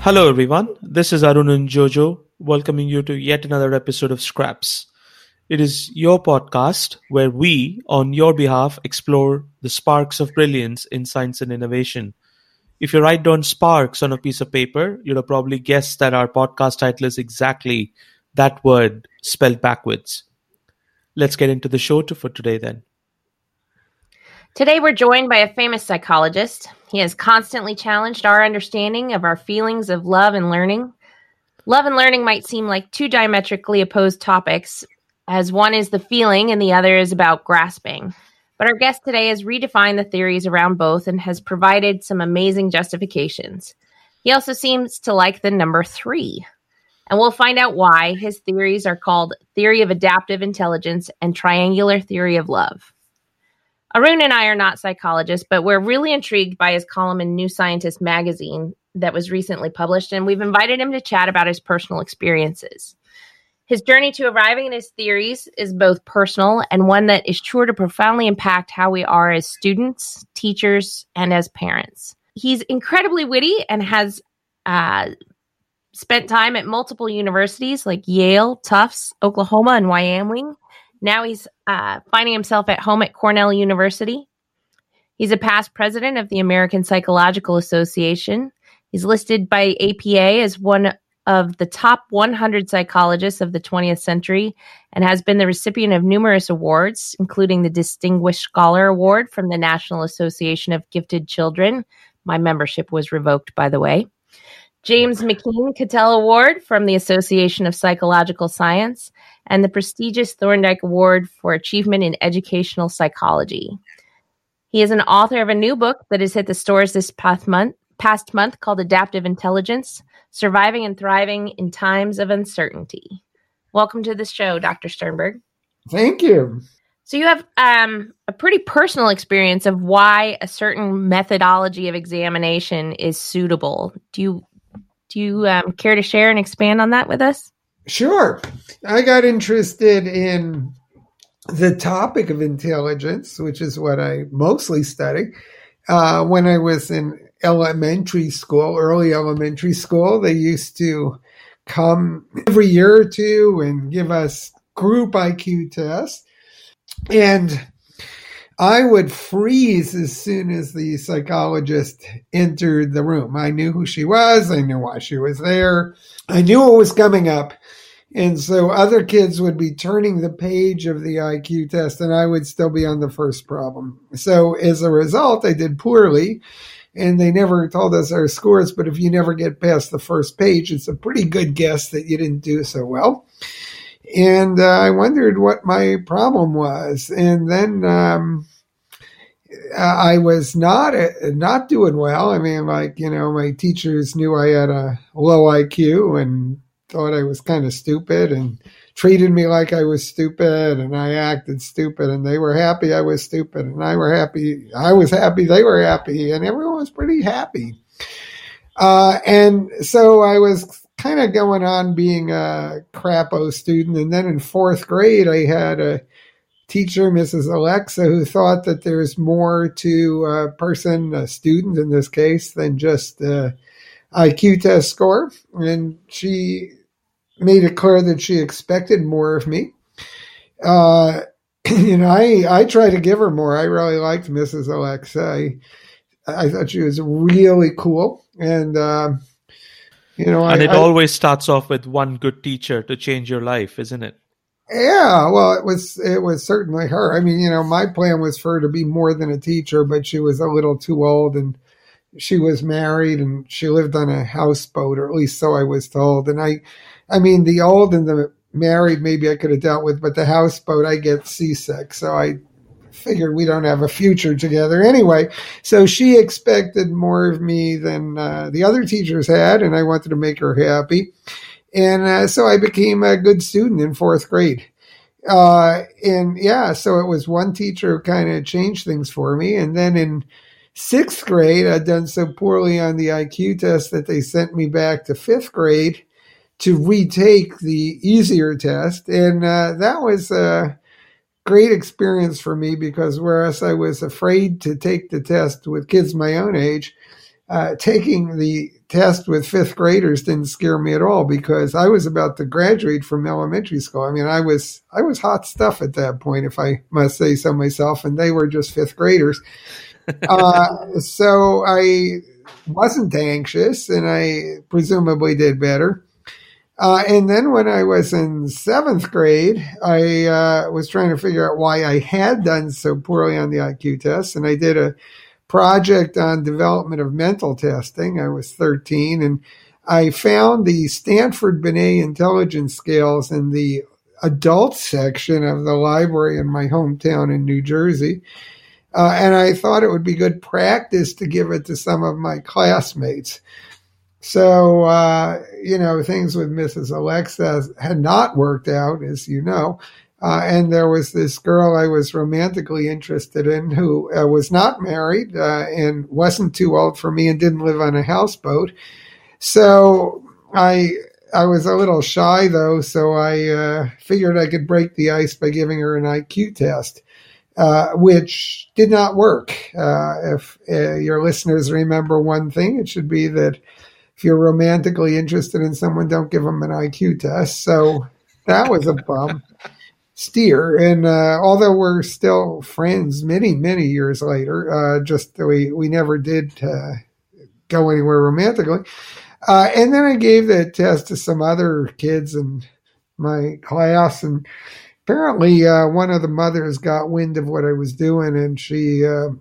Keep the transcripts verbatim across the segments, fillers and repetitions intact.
Hello, everyone. This is Arun and Jojo welcoming you to yet another episode of Scraps. It is your podcast where we, on your behalf, explore the sparks of brilliance in science and innovation. If you write down sparks on a piece of paper, you'd have probably guessed that our podcast title is exactly that word spelled backwards. Let's get into the show to, for today then. Today we're joined by a famous psychologist. He has constantly challenged our understanding of our feelings of love and learning. Love and learning might seem like two diametrically opposed topics, as one is the feeling and the other is about grasping. But our guest today has redefined the theories around both and has provided some amazing justifications. He also seems to like the number three. And we'll find out why. His theories are called Theory of Adaptive Intelligence and Triangular Theory of Love. Arun and I are not psychologists, but we're really intrigued by his column in New Scientist magazine that was recently published, and we've invited him to chat about his personal experiences. His journey to arriving at his theories is both personal and one that is sure to profoundly impact how we are as students, teachers, and as parents. He's incredibly witty and has uh, spent time at multiple universities like Yale, Tufts, Oklahoma, and Wyoming. Now he's uh, finding himself at home at Cornell University. He's a past president of the American Psychological Association. He's listed by A P A as one of the top one hundred psychologists of the twentieth century and has been the recipient of numerous awards, including the Distinguished Scholar Award from the National Association of Gifted Children. My membership was revoked, by the way. James McKean Cattell Award from the Association of Psychological Science, and the prestigious Thorndike Award for Achievement in Educational Psychology. He is an author of a new book that has hit the stores this past month, past month called Adaptive Intelligence, Surviving and Thriving in Times of Uncertainty. Welcome to the show, Doctor Sternberg. Thank you. So you have um, a pretty personal experience of why a certain methodology of examination is suitable. Do you Do you um, care to share and expand on that with us? Sure. I got interested in the topic of intelligence, which is what I mostly study. Uh, when I was in elementary school, early elementary school, they used to come every year or two and give us group I Q tests. And I would freeze as soon as the psychologist entered the room. I knew who she was. I knew why she was there. I knew what was coming up. And so other kids would be turning the page of the I Q test, and I would still be on the first problem. So as a result, I did poorly, and they never told us our scores. But if you never get past the first page, it's a pretty good guess that you didn't do so well. And uh, I wondered what my problem was. And then um, I was not uh, not doing well. I mean, like, you know, my teachers knew I had a low I Q and thought I was kind of stupid and treated me like I was stupid, and I acted stupid, and they were happy I was stupid, and I were happy. I was happy. They were happy, and everyone was pretty happy. Uh, and so I was kind of going on being a crapo student. And then in fourth grade, I had a teacher, Missus Alexa, who thought that there's more to a person, a student in this case, than just a I Q test score. And she made it clear that she expected more of me. Uh, you know, I, I tried to give her more. I really liked Missus Alexa. I, I thought she was really cool. And, uh, You know, and I, it I, always starts off with one good teacher to change your life, isn't it? Yeah, well, it was it was certainly her. I mean, you know, my plan was for her to be more than a teacher, but she was a little too old, and she was married, and she lived on a houseboat, or at least so I was told. And I, I mean, the old and the married, maybe I could have dealt with, but the houseboat, I get seasick, so I figured we don't have a future together anyway. So she expected more of me than uh, the other teachers had, and I wanted to make her happy. And uh, so I became a good student in fourth grade. Uh, and yeah, so it was one teacher who kind of changed things for me. And then in sixth grade, I'd done so poorly on the I Q test that they sent me back to fifth grade to retake the easier test. And uh, that was a great experience for me, because whereas I was afraid to take the test with kids my own age, uh, taking the test with fifth graders didn't scare me at all because I was about to graduate from elementary school. I mean, I was I was hot stuff at that point, if I must say so myself, and they were just fifth graders. uh, so I wasn't anxious, and I presumably did better. Uh, and then when I was in seventh grade, I uh, was trying to figure out why I had done so poorly on the I Q test, and I did a project on development of mental testing. I was thirteen, and I found the Stanford Binet intelligence scales in the adult section of the library in my hometown in New Jersey. Uh, and I thought it would be good practice to give it to some of my classmates. So, uh, you know, things with Missus Alexa had not worked out, as you know. Uh, and there was this girl I was romantically interested in who uh, was not married uh, and wasn't too old for me and didn't live on a houseboat. So I I was a little shy, though, so I uh, figured I could break the ice by giving her an I Q test, uh, which did not work. Uh, if uh, your listeners remember one thing, it should be that if you're romantically interested in someone, don't give them an I Q test. So that was a bum. Steer. And uh, although we're still friends many, many years later, uh, just we, we never did uh, go anywhere romantically. Uh, and then I gave that test to some other kids in my class. And apparently uh, one of the mothers got wind of what I was doing, and she uh,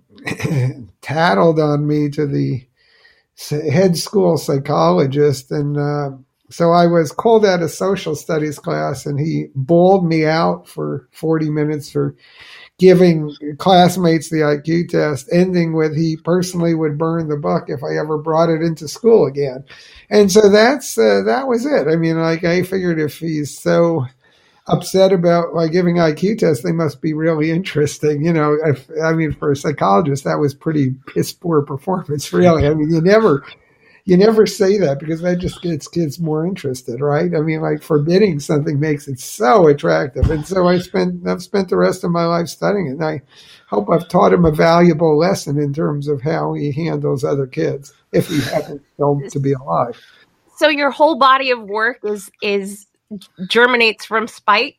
tattled on me to the head school psychologist. And uh, so I was called out of social studies class, and he bawled me out for forty minutes for giving classmates the I Q test, ending with he personally would burn the book if I ever brought it into school again. And so that's uh, that was it. I mean, like I figured if he's so upset about like giving I Q tests, they must be really interesting. You know, if, I mean, for a psychologist, that was pretty piss poor performance, really. I mean, you never, you never say that because that just gets kids more interested, right? I mean, like forbidding something makes it so attractive. And so I spent, I've spent the rest of my life studying it. And I hope I've taught him a valuable lesson in terms of how he handles other kids if he happens to be alive. So your whole body of work is, is, germinates from spite?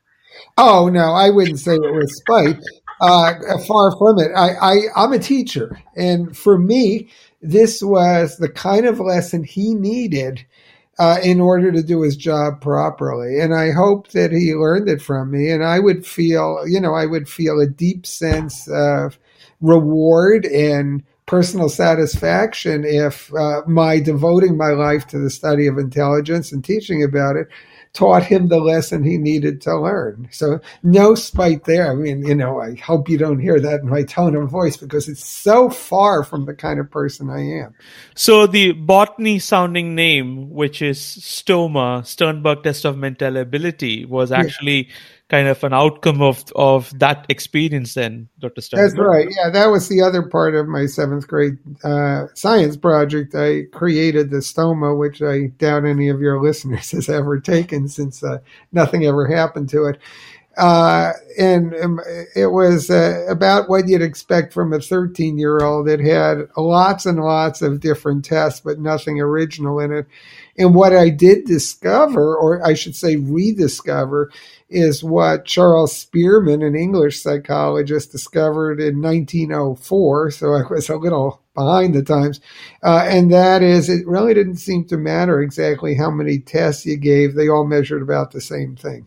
Oh, no, I wouldn't say it was spite. Uh, far from it. I, I, I'm a teacher. And for me, this was the kind of lesson he needed uh, in order to do his job properly. And I hope that he learned it from me. And I would feel, you know, I would feel a deep sense of reward and personal satisfaction if uh, my devoting my life to the study of intelligence and teaching about it taught him the lesson he needed to learn. So no spite there. I mean, you know, I hope you don't hear that in my tone of voice because it's so far from the kind of person I am. So the botany sounding name, which is STOMA, Sternberg Test of Mental Ability, was actually yeah. kind of an outcome of, of that experience then, Doctor Sternberg. That's right. Yeah, that was the other part of my seventh grade uh, science project. I created the STOMA, which I doubt any of your listeners has ever taken since uh, nothing ever happened to it. Uh, and um, it was uh, about what you'd expect from a thirteen-year-old. It had lots and lots of different tests, but nothing original in it. And what I did discover, or I should say rediscover, is what Charles Spearman, an English psychologist, discovered in nineteen oh four. So I was a little behind the times. Uh, and that is, it really didn't seem to matter exactly how many tests you gave. They all measured about the same thing.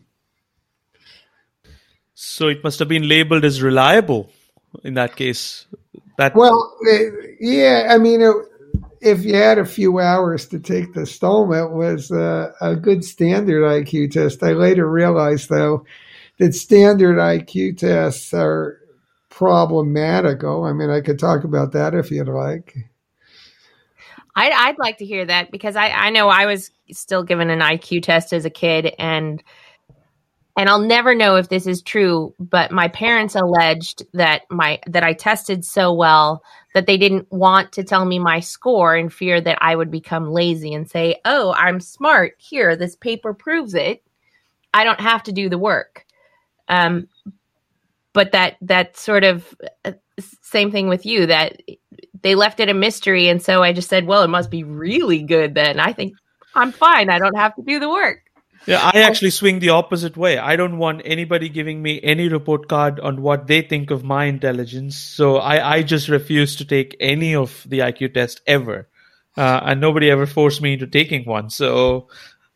So it must have been labeled as reliable in that case. That Well, yeah, I mean, it, if you had a few hours to take the STOMA, it was uh, a good standard I Q test. I later realized, though, that standard I Q tests are problematical. I mean, I could talk about that if you'd like. I'd, I'd like to hear that because I, I know I was still given an I Q test as a kid, and And I'll never know if this is true, but my parents alleged that my that I tested so well that they didn't want to tell me my score in fear that I would become lazy and say, oh, I'm smart. Here, this paper proves it. I don't have to do the work. Um, but that that sort of uh, same thing with you, that they left it a mystery. And so I just said, well, it must be really good then. I think I'm fine. I don't have to do the work. Yeah, I actually swing the opposite way. I don't want anybody giving me any report card on what they think of my intelligence. So I, I just refuse to take any of the I Q test ever. Uh, and nobody ever forced me into taking one. So,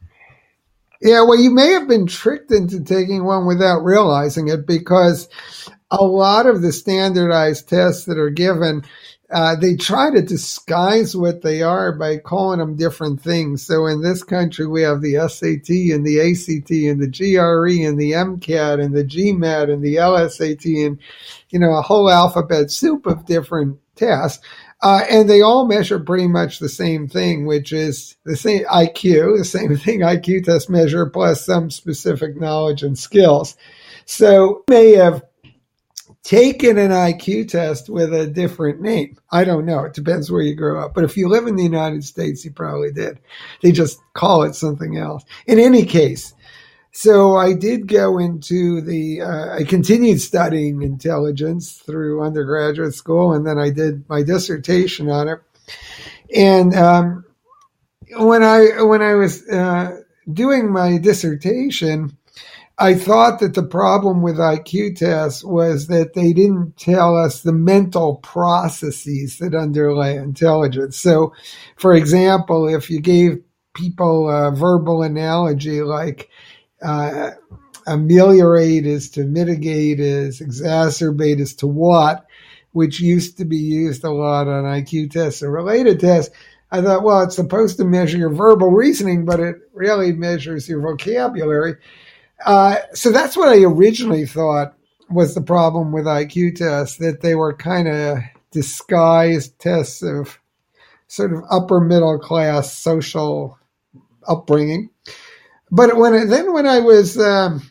yeah, well, you may have been tricked into taking one without realizing it, because a lot of the standardized tests that are given, uh, they try to disguise what they are by calling them different things. So in this country, we have the S A T and the A C T and the G R E and the MCAT and the GMAT and the L S A T and, you know, a whole alphabet soup of different tests. Uh, and they all measure pretty much the same thing, which is the same I Q, the same thing I Q tests measure, plus some specific knowledge and skills. So you may have taken an I Q test with a different name. I don't know. It depends where you grew up. But if you live in the United States, you probably did. They just call it something else. In any case, so I did go into the, uh, I continued studying intelligence through undergraduate school, and then I did my dissertation on it. And um, when I when I was uh, doing my dissertation, I thought that the problem with I Q tests was that they didn't tell us the mental processes that underlay intelligence. So, for example, if you gave people a verbal analogy like, Uh, ameliorate is to mitigate is, exacerbate is to what, which used to be used a lot on I Q tests or related tests. I thought, well, it's supposed to measure your verbal reasoning, but it really measures your vocabulary. Uh, so that's what I originally thought was the problem with I Q tests, that they were kind of disguised tests of sort of upper middle class social upbringing. But when then when I was, um,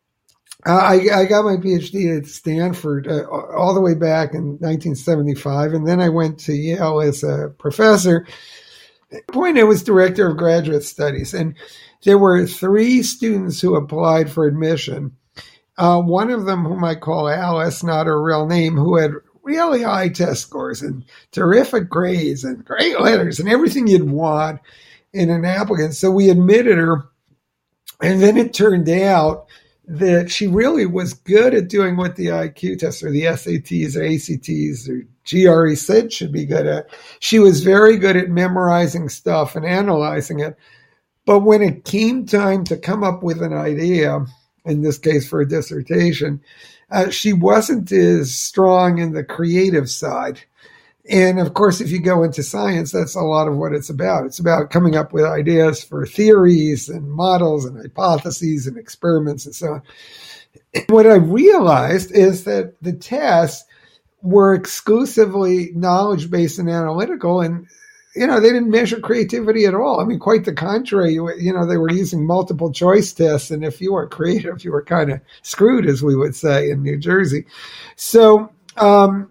I, I got my PhD at Stanford uh, all the way back in nineteen seventy-five, and then I went to Yale as a professor. At that point, I was director of graduate studies, and there were three students who applied for admission. Uh, one of them, whom I call Alice, not her real name, who had really high test scores and terrific grades and great letters and everything you'd want in an applicant. So we admitted her. And then it turned out that she really was good at doing what the I Q tests or the S A Ts or A C Ts or G R E said should be good at. She was very good at memorizing stuff and analyzing it. But when it came time to come up with an idea, in this case for a dissertation, uh, she wasn't as strong in the creative side. And of course, if you go into science, that's a lot of what it's about. It's about coming up with ideas for theories and models and hypotheses and experiments and so on. What I realized is that the tests were exclusively knowledge-based and analytical, and, you know, they didn't measure creativity at all. I mean, quite the contrary. You know, they were using multiple choice tests, and if you weren't creative, you were kind of screwed, as we would say in New Jersey. So, um,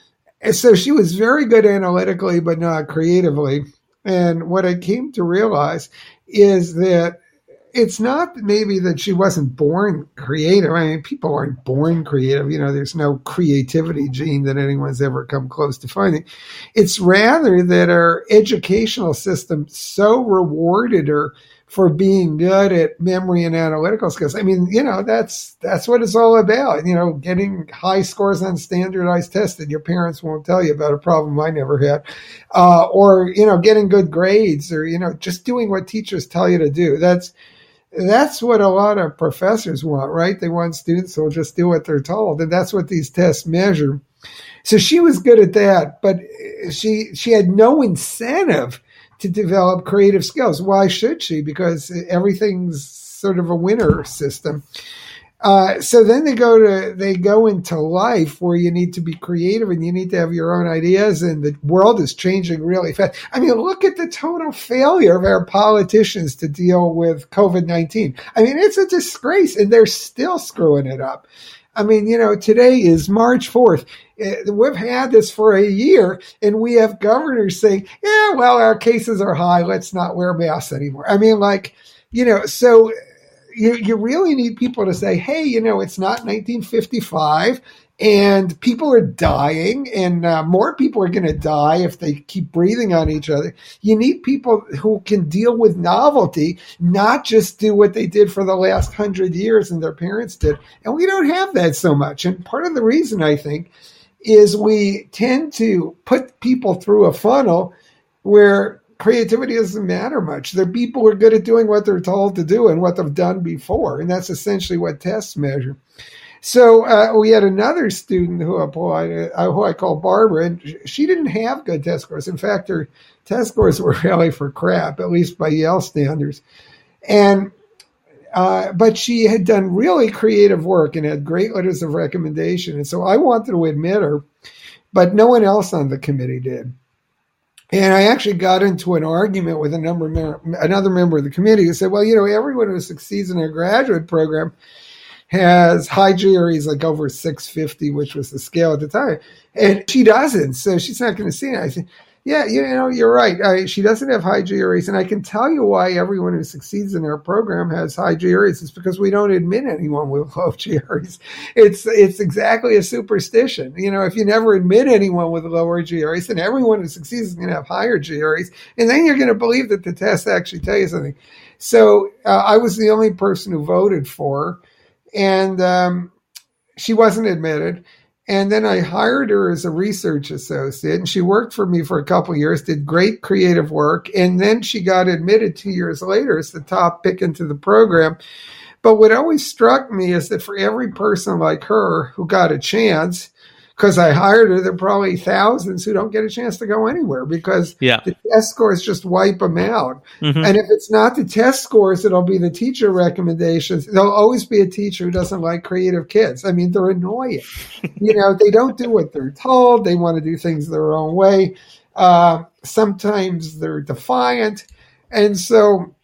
So she was very good analytically, but not creatively. And what I came to realize is that it's not maybe that she wasn't born creative. I mean, people aren't born creative. You know, there's no creativity gene that anyone's ever come close to finding. It's rather that our educational system so rewarded her for being good at memory and analytical skills. I mean, you know, that's that's what it's all about. You know, getting high scores on standardized tests that your parents won't tell you about, a problem I never had. Uh, or, you know, getting good grades, or, you know, just doing what teachers tell you to do. That's That's what a lot of professors want, right? They want students who will just do what they're told. And that's what these tests measure. So she was good at that, but she she had no incentive to develop creative skills. Why should she? Because everything's sort of a winner system. Uh, so then they go to they go into life where you need to be creative and you need to have your own ideas, and the world is changing really fast. I mean, look at the total failure of our politicians to deal with COVID nineteen. I mean, it's a disgrace, and they're still screwing it up. I mean, you know, today is March fourth. We've had this for a year, and we have governors saying, yeah, well, our cases are high. Let's not wear masks anymore. I mean, like, you know, so you, you really need people to say, hey, you know, it's not nineteen fifty-five, And people are dying, and uh, more people are going to die if they keep breathing on each other. You need people who can deal with novelty, not just do what they did for the last hundred years and their parents did. And we don't have that so much. And part of the reason, I think, is we tend to put people through a funnel where creativity doesn't matter much. They're people who are good at doing what they're told to do and what they've done before. And that's essentially what tests measure. So uh, we had another student who applied, uh, who I call Barbara, and she didn't have good test scores. In fact, her test scores were really for crap, at least by Yale standards. And uh, but she had done really creative work and had great letters of recommendation. And so I wanted to admit her, but no one else on the committee did. And I actually got into an argument with a number of, another member of the committee who said, well, you know, everyone who succeeds in a graduate program has high G R Es like over six fifty, which was the scale at the time. And she doesn't, so she's not going to see it. I said, yeah, you know, you're right. I, she doesn't have high G R Es. And I can tell you why everyone who succeeds in our program has high G R Es. It's because we don't admit anyone with low G R Es. It's, it's exactly a superstition. You know, if you never admit anyone with lower G R Es, then everyone who succeeds is going to have higher G R Es. And then you're going to believe that the tests actually tell you something. So uh, I was the only person who voted for her. And um, she wasn't admitted. And then I hired her as a research associate. And she worked for me for a couple of years, did great creative work. And then she got admitted two years later as the top pick into the program. But what always struck me is that for every person like her who got a chance, because I hired her, there are probably thousands who don't get a chance to go anywhere because yeah. the test scores just wipe them out. Mm-hmm. And if it's not the test scores, it'll be the teacher recommendations. There'll always be a teacher who doesn't like creative kids. I mean, they're annoying. You know, they don't do what they're told. They want to do things their own way. Uh, sometimes they're defiant. And so,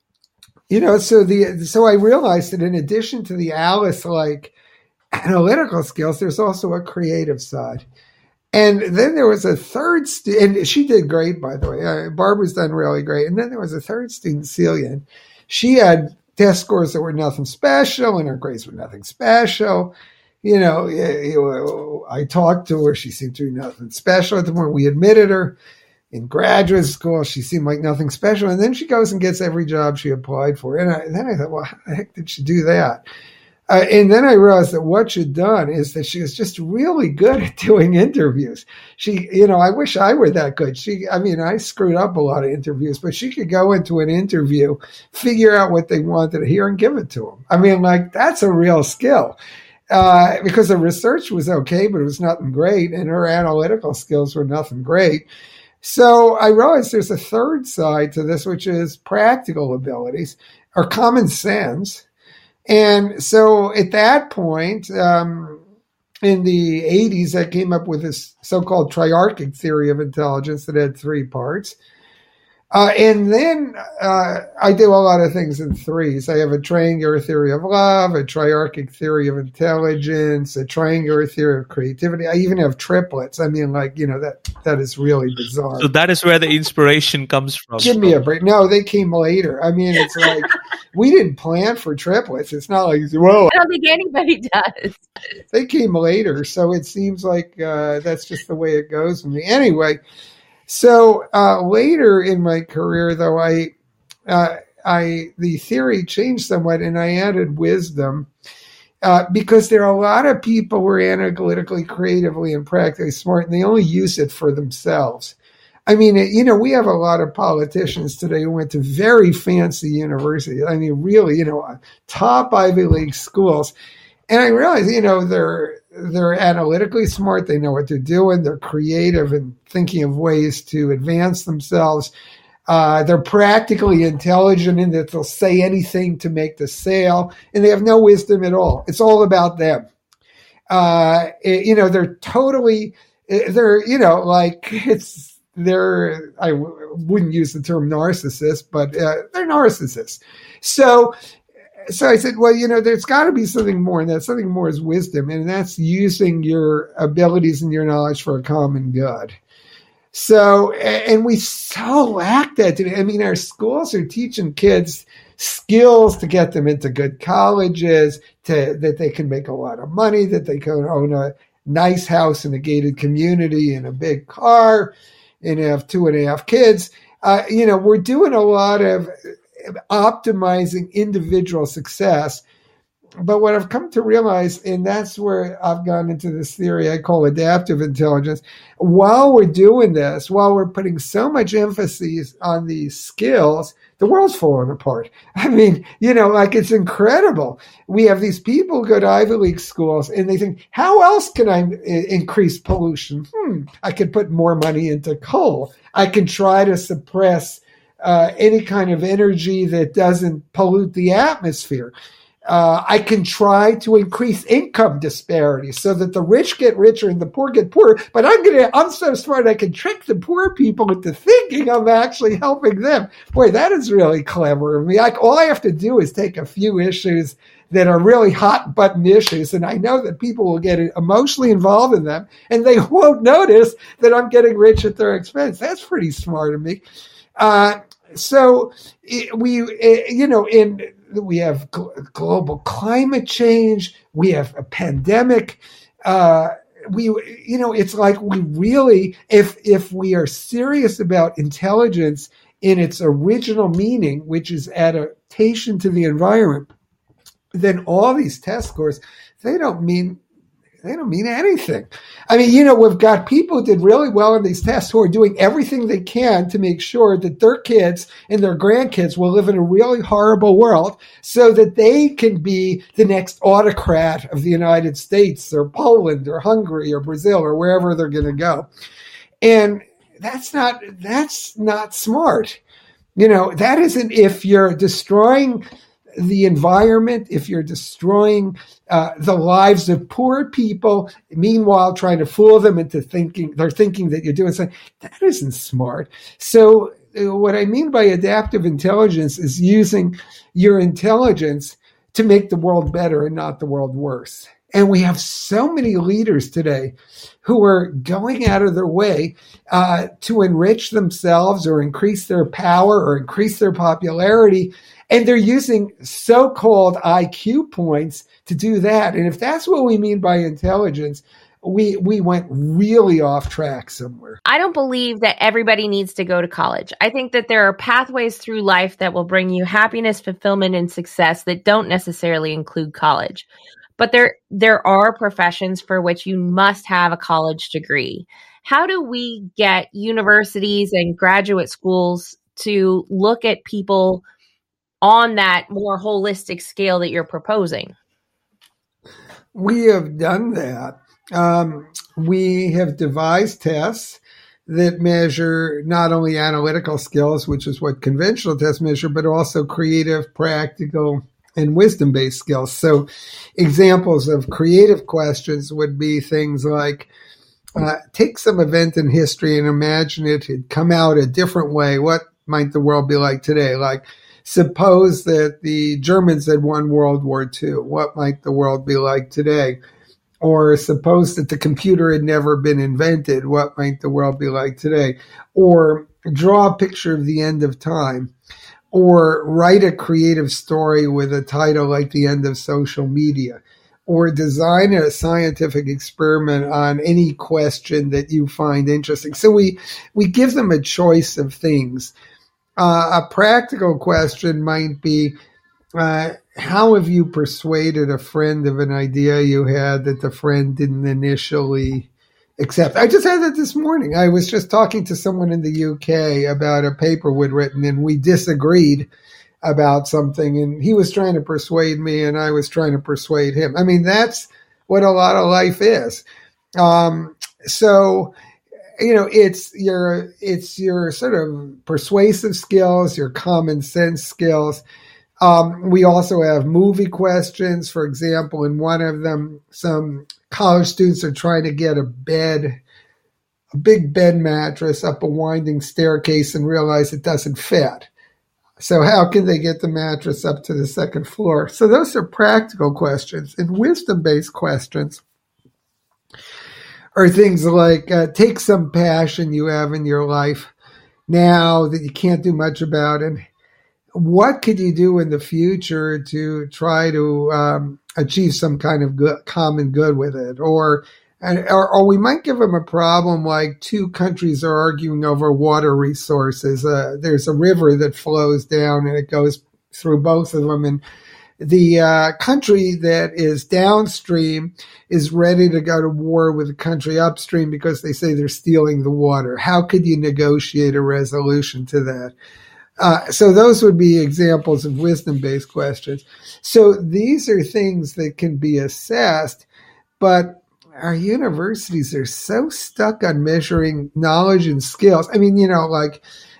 you know, so the so I realized that in addition to the Alice-like analytical skills, there's also a creative side. And then there was a third student, and she did great, by the way. Uh, Barbara's done really great. And then there was a third student, Celia. She had test scores that were nothing special, and her grades were nothing special. You know, you know, I talked to her. She seemed to be nothing special. At the point we admitted her in graduate school, she seemed like nothing special. And then she goes and gets every job she applied for. And, I, and then I thought, well, how the heck did she do that? Uh, and then I realized that what she'd done is that she was just really good at doing interviews. She, you know, I wish I were that good. She, I mean, I screwed up a lot of interviews, but she could go into an interview, figure out what they wanted to hear and give it to them. I mean, like, that's a real skill. Uh, because the research was okay, but it was nothing great. And her analytical skills were nothing great. So I realized there's a third side to this, which is practical abilities or common sense. And so at that point, um, in the eighties, I came up with this so-called triarchic theory of intelligence that had three parts. Uh, and then uh, I do a lot of things in threes. I have a triangular theory of love, a triarchic theory of intelligence, a triangular theory of creativity. I even have triplets. I mean, like, you know, that that is really bizarre. So that is where the inspiration comes from. Give me a break. No, they came later. I mean, it's like we didn't plan for triplets. It's not like, well, I don't think anybody does. They came later. So it seems like uh, that's just the way it goes with me. Anyway. So uh, later in my career, though, I, uh, I the theory changed somewhat, and I added wisdom uh, because there are a lot of people who are analytically, creatively, and practically smart, and they only use it for themselves. I mean, you know, we have a lot of politicians today who went to very fancy universities. I mean, really, you know, top Ivy League schools. And I realize, you know, they're they're analytically smart. They know what they're doing. They're creative and thinking of ways to advance themselves. Uh, they're practically intelligent in that they'll say anything to make the sale, and they have no wisdom at all. It's all about them. Uh, it, you know, they're totally, they're, you know, like it's, they're, I w- wouldn't use the term narcissist, but uh, they're narcissists. So, So I said, well, you know, there's got to be something more, and that something more is wisdom, and that's using your abilities and your knowledge for a common good. So, and we so lack that today. I mean, our schools are teaching kids skills to get them into good colleges, to that they can make a lot of money, that they can own a, nice house in a gated community and a big car and have two and a half kids. Uh, you know, we're doing a lot of optimizing individual success. But what I've come to realize, and that's where I've gone into this theory I call adaptive intelligence, while we're doing this, while we're putting so much emphasis on these skills, the world's falling apart. I mean, you know, like it's incredible. We have these people who go to Ivy League schools and they think, how else can I I- increase pollution? Hmm, I could put more money into coal. I can try to suppress uh, any kind of energy that doesn't pollute the atmosphere. Uh, I can try to increase income disparity so that the rich get richer and the poor get poorer. But I'm gonna, I'm so smart I can trick the poor people into thinking I'm actually helping them. Boy, that is really clever of me. Like, all I have to do is take a few issues that are really hot button issues, and I know that people will get emotionally involved in them, and they won't notice that I'm getting rich at their expense. That's pretty smart of me. Uh, so it, we, it, you know, in we have gl- global climate change. We have a pandemic. Uh, we, you know, it's like we really, if if we are serious about intelligence in its original meaning, which is adaptation to the environment, then all these test scores, they don't mean they don't mean anything. I mean, you know, we've got people who did really well in these tests who are doing everything they can to make sure that their kids and their grandkids will live in a really horrible world so that they can be the next autocrat of the United States or Poland or Hungary or Brazil or wherever they're going to go. And that's not, that's not smart. You know, that isn't, if you're destroying the environment, if you're destroying uh, the lives of poor people, meanwhile trying to fool them into thinking, they're thinking that you're doing something, that isn't smart. So uh, what I mean by adaptive intelligence is using your intelligence to make the world better and not the world worse. And we have so many leaders today who are going out of their way uh, to enrich themselves or increase their power or increase their popularity. And they're using so-called I Q points to do that. And if that's what we mean by intelligence, we we went really off track somewhere. I don't believe that everybody needs to go to college. I think that there are pathways through life that will bring you happiness, fulfillment, and success that don't necessarily include college. But there there are professions for which you must have a college degree. How do we get universities and graduate schools to look at people on that more holistic scale that you're proposing? We have done that. Um, we have devised tests that measure not only analytical skills, which is what conventional tests measure, but also creative, practical, and wisdom-based skills. So examples of creative questions would be things like, uh, take some event in history and imagine it had come out a different way. What might the world be like today? Like, suppose that the Germans had won World War Two. What might the world be like today? Or suppose that the computer had never been invented. What might the world be like today? Or draw a picture of the end of time. Or write a creative story with a title like The End of Social Media. Or design a scientific experiment on any question that you find interesting. So we, we give them a choice of things. Uh, a practical question might be, uh, how have you persuaded a friend of an idea you had that the friend didn't initially accept? I just had that this morning. I was just talking to someone in the U K about a paper we'd written, and we disagreed about something, and he was trying to persuade me and I was trying to persuade him. I mean, that's what a lot of life is. Um, so, you know, it's your, it's your sort of persuasive skills, your common sense skills. Um, we also have movie questions. For example, in one of them, some college students are trying to get a bed, a big bed mattress up a winding staircase and realize it doesn't fit. So how can they get the mattress up to the second floor? So those are practical questions. And wisdom-based questions are things like, uh, take some passion you have in your life now that you can't do much about it. What could you do in the future to try to um, achieve some kind of good, common good with it? Or And, or, or we might give them a problem like two countries are arguing over water resources. Uh, there's a river that flows down and it goes through both of them. And the uh, country that is downstream is ready to go to war with the country upstream because they say they're stealing the water. How could you negotiate a resolution to that? Uh, so those would be examples of wisdom-based questions. So these are things that can be assessed, but our universities are so stuck on measuring knowledge and skills. I mean, you know, like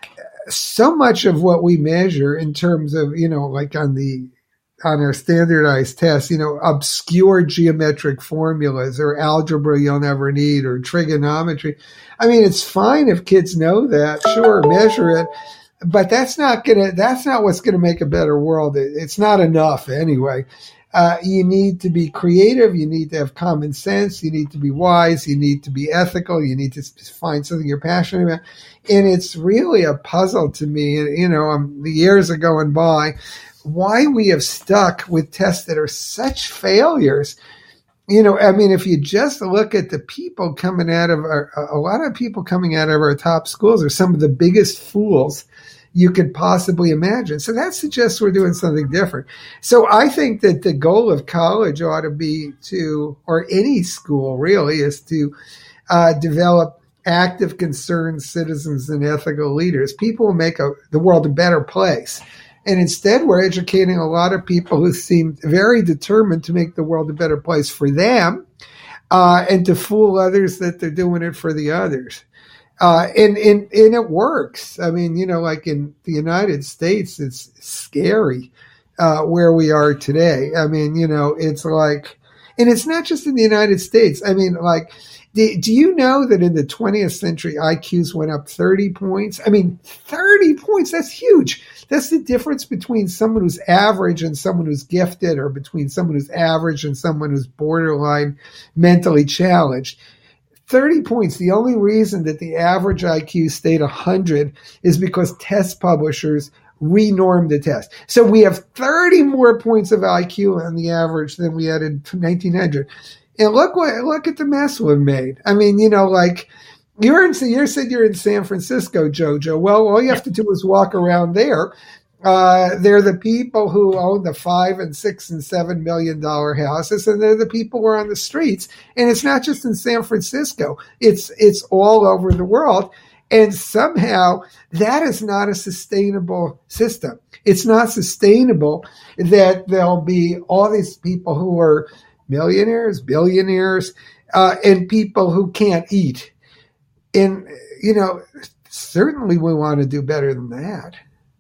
so much of what we measure in terms of, you know, like on the on our standardized tests, you know, obscure geometric formulas or algebra you'll never need or trigonometry. I mean, it's fine if kids know that, sure, measure it, but that's not gonna, that's not what's gonna make a better world. It's not enough anyway. Uh, you need to be creative. You need to have common sense. You need to be wise. You need to be ethical. You need to find something you're passionate about. And it's really a puzzle to me. And, you know, um, the years are going by. Why we have stuck with tests that are such failures. You know, I mean, if you just look at the people coming out of our, a lot of people coming out of our top schools are some of the biggest fools you could possibly imagine. So that suggests we're doing something different. So I think that the goal of college ought to be to, or any school really, is to uh, develop active, concerned citizens and ethical leaders. People will make a, the world a better place. And instead, we're educating a lot of people who seem very determined to make the world a better place for them uh, and to fool others that they're doing it for the others. Uh, and, and, and it works. I mean, you know, like in the United States, it's scary uh, where we are today. I mean, you know, it's like, and it's not just in the United States. I mean, like, do, do you know that in the twentieth century, I Qs went up thirty points? I mean, thirty points, that's huge. That's the difference between someone who's average and someone who's gifted, or between someone who's average and someone who's borderline mentally challenged. thirty points. The only reason that the average I Q stayed one hundred is because test publishers renormed the test. So we have thirty more points of I Q on the average than we had in nineteen hundred. And look what, look at the mess we've made. I mean, you know, like, you're in, you said you're in San Francisco, Jojo. Well, all you have to do is walk around there. Uh, they're the people who own the five and six and seven million dollar houses, and they're the people who are on the streets. And it's not just in San Francisco; it's it's all over the world. And somehow that is not a sustainable system. It's not sustainable that there'll be all these people who are millionaires, billionaires, uh, and people who can't eat. And you know, certainly we want to do better than that.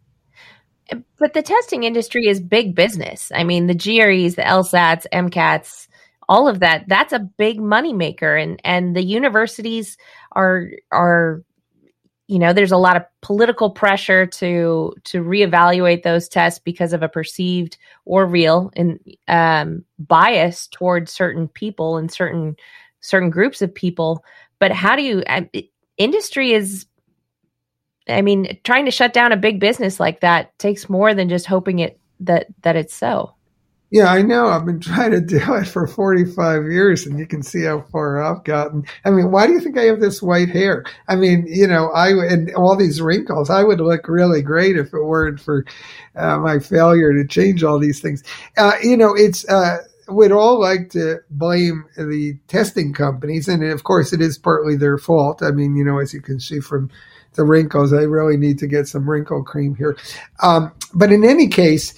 But the testing industry is big business. I mean, the G R Es, the LSATs, MCATs, all of that, that's a big moneymaker. And, and the universities are, are, you know, there's a lot of political pressure to, to reevaluate those tests because of a perceived or real and um, bias towards certain people and certain, certain groups of people. But how do you, uh, industry is, I mean, trying to shut down a big business like that takes more than just hoping it that that it's so. Yeah, I know. I've been trying to do it for forty-five years, and you can see how far I've gotten. I mean, why do you think I have this white hair? I mean, you know, I and all these wrinkles. I would look really great if it weren't for uh, my failure to change all these things. Uh, you know, it's. Uh, We'd all like to blame the testing companies, and of course, it is partly their fault. I mean, you know, as you can see from the wrinkles, I really need to get some wrinkle cream here. Um, but in any case,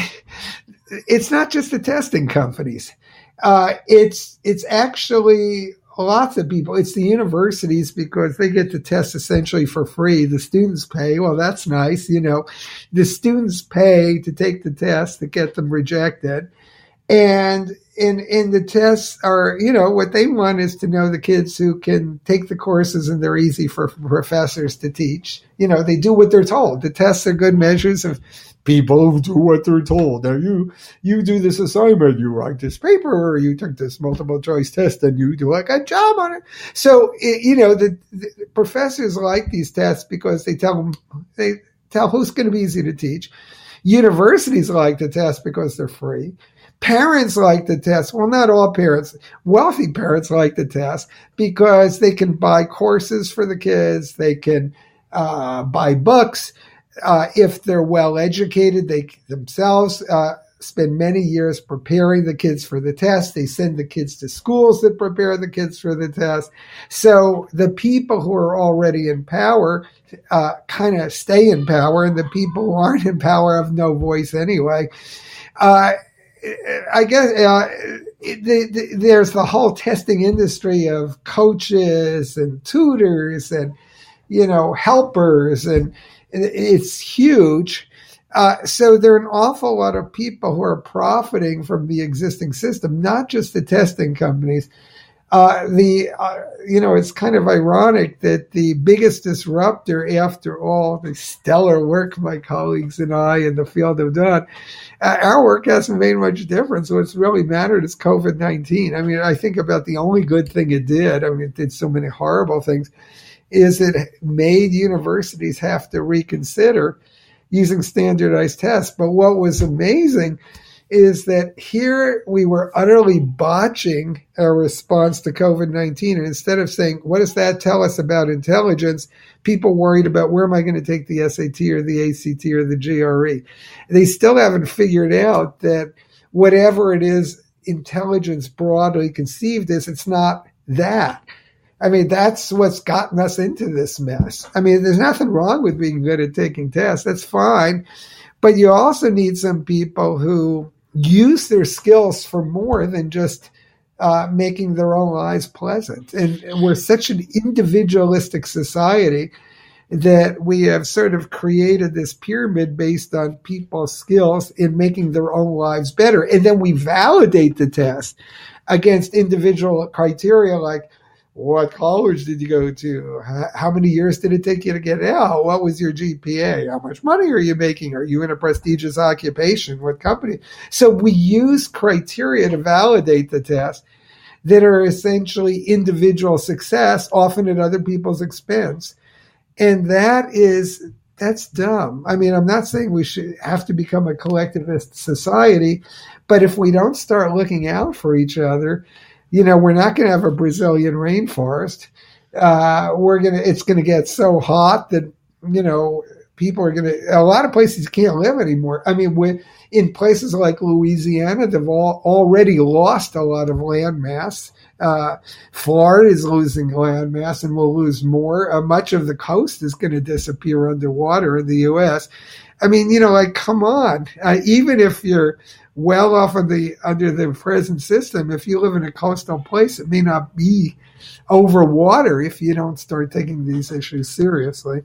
it's not just the testing companies. Uh, it's it's actually lots of people. It's the universities, because they get the test essentially for free. The students pay. Well, that's nice. You know, the students pay to take the test to get them rejected. And in in the tests are, you know, what they want is to know the kids who can take the courses and they're easy for professors to teach. You know, they do what they're told. The tests are good measures of people who do what they're told. Now, you you do this assignment, you write this paper, or you took this multiple choice test and you do a good job on it. So, it, you know, the, the professors like these tests because they tell them, they tell who's going to be easy to teach. Universities like the tests because they're free. Parents like the test. Well, not all parents. Wealthy parents like the test because they can buy courses for the kids. They can uh, buy books. Uh, if they're well educated, they themselves uh, spend many years preparing the kids for the test. They send the kids to schools that prepare the kids for the test. So the people who are already in power uh, kind of stay in power, and the people who aren't in power have no voice anyway. Uh, I guess uh, the, the, there's the whole testing industry of coaches and tutors and, you know, helpers, and it's huge. Uh, so there are an awful lot of people who are profiting from the existing system, not just the testing companies. Uh, the uh, you know, it's kind of ironic that the biggest disruptor after all the stellar work my colleagues and I in the field have done, uh, our work hasn't made much difference. What's really mattered is COVID nineteen. I mean, I think about the only good thing it did. I mean, it did so many horrible things. Is it made universities have to reconsider using standardized tests. But what was amazing is that here we were utterly botching our response to COVID nineteen. And instead of saying, what does that tell us about intelligence? People worried about where am I going to take the S A T or the A C T or the G R E? They still haven't figured out that whatever it is intelligence broadly conceived is, it's not that. I mean, that's what's gotten us into this mess. I mean, there's nothing wrong with being good at taking tests. That's fine. But you also need some people who use their skills for more than just uh, making their own lives pleasant. And we're such an individualistic society that we have sort of created this pyramid based on people's skills in making their own lives better. And then we validate the test against individual criteria like, what college did you go to? How many years did it take you to get out? What was your G P A? How much money are you making? Are you in a prestigious occupation? What company? So we use criteria to validate the test that are essentially individual success, often at other people's expense. And that is, that's dumb. I mean, I'm not saying we should have to become a collectivist society, but if we don't start looking out for each other, you know, we're not going to have a Brazilian rainforest. Uh, we're going to, it's going to get so hot that, you know, people are going to, a lot of places can't live anymore. I mean, we, in places like Louisiana, they've all, already lost a lot of land mass. Uh, Florida is losing land mass and will lose more. Uh, much of the coast is going to disappear underwater in the U S. I mean, you know, like, come on. Uh, even if you're well off of the under the present system, if you live in a coastal place, it may not be over water if you don't start taking these issues seriously.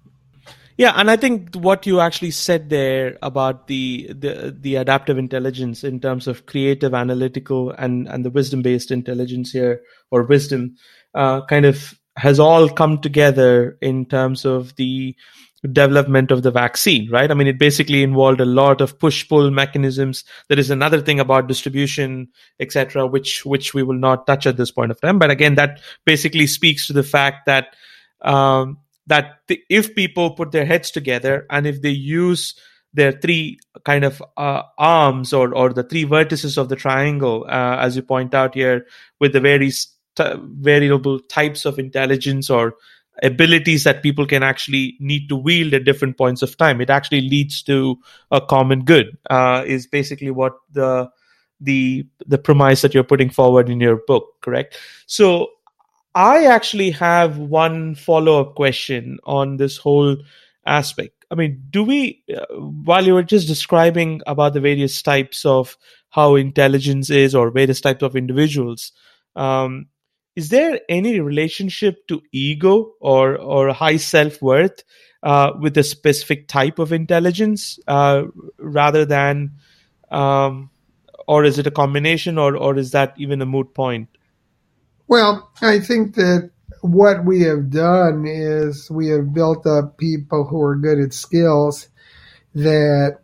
Yeah, and I think what you actually said there about the the, the adaptive intelligence in terms of creative, analytical, and, and the wisdom-based intelligence here, or wisdom, uh, kind of has all come together in terms of the development of the vaccine, right? I mean, it basically involved a lot of push-pull mechanisms. There is another thing about distribution, et cetera, which which we will not touch at this point of time. But again, that basically speaks to the fact that um, that the, if people put their heads together and if they use their three kind of uh, arms or or the three vertices of the triangle, uh, as you point out here, with the various t- variable types of intelligence or abilities that people can actually need to wield at different points of time, it actually leads to a common good, uh, is basically what the the the premise that you're putting forward in your book, correct? So I actually have one follow-up question on this whole aspect. I mean, do we, uh, while you were just describing about the various types of how intelligence is or various types of individuals, um, is there any relationship to ego or, or high self-worth uh, with a specific type of intelligence uh, rather than, um, or is it a combination, or, or is that even a moot point? Well, I think that what we have done is we have built up people who are good at skills that